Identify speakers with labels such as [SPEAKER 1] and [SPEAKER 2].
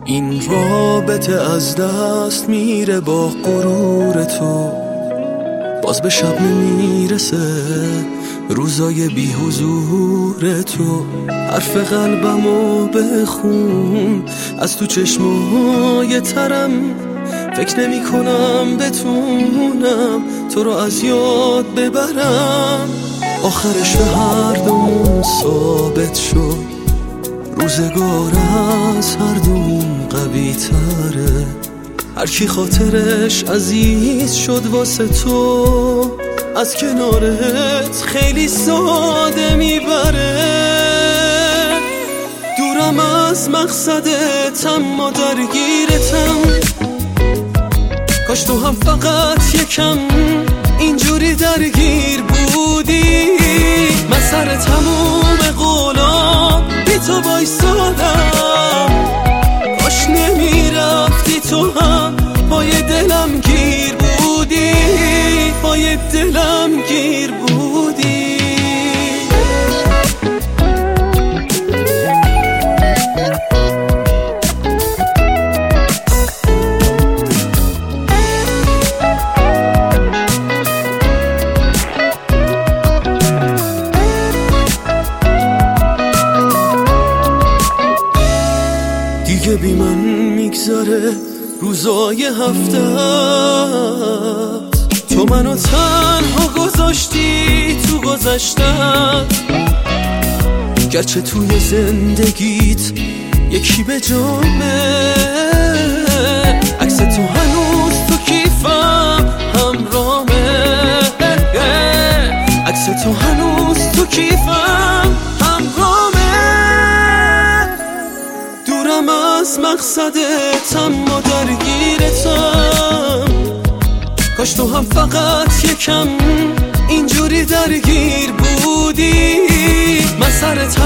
[SPEAKER 1] این رابطه از دست میره با غرور تو، باز به شب نمیرسه روزای بی حضور تو. حرف قلبمو بخون از تو چشمای ترم، فکر نمی کنم بتونم تو رو از یاد ببرم. آخرش به هر دومون ثابت شد روزگار از هر دومون قوی تره. هر کی خاطرش عزیز شد واسه تو، از کنارت خیلی ساده میبره. دورم از مقصدت اما درگیرتم، کاش تو هم فقط یکم اینجوری درگیر بودی. من سر تموم قولام بی تو بایستادم، کاش نمیرفتی تو هم پای دلم گیر بودی، پای دلم گیر بودی. دیگه بی من میگذره روزای هفته، تو منو تنها گذاشتی تو گذشتن. گرچه توی زندگیت یکی به جامه، عکس تو هنوز تو کیفم همرامه، عکس تو هنوز تو کیفم همرامه. دورم از مقصدت اما درگیرتم، کاش تو هم فقط یکم اینجوری درگیر بودی. من سر